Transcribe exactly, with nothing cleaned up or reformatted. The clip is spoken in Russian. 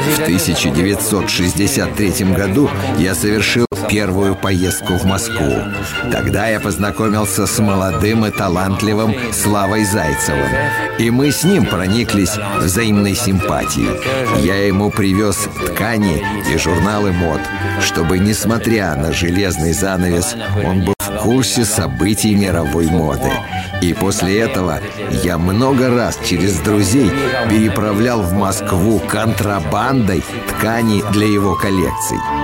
В тысяча девятьсот шестьдесят третьем году я совершил первую поездку в Москву. Тогда я познакомился с молодым и талантливым Славой Зайцевым, и мы с ним прониклись взаимной симпатией. Я ему привез ткани и журналы мод, чтобы, несмотря на железный занавес, он был в курсе событий мировой моды. И после этого я много раз через друзей переправлял в Москву контрабандой ткани для его коллекций.